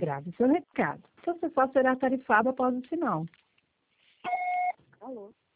grave seu recado. Seu celular será tarifado após o sinal. Alô?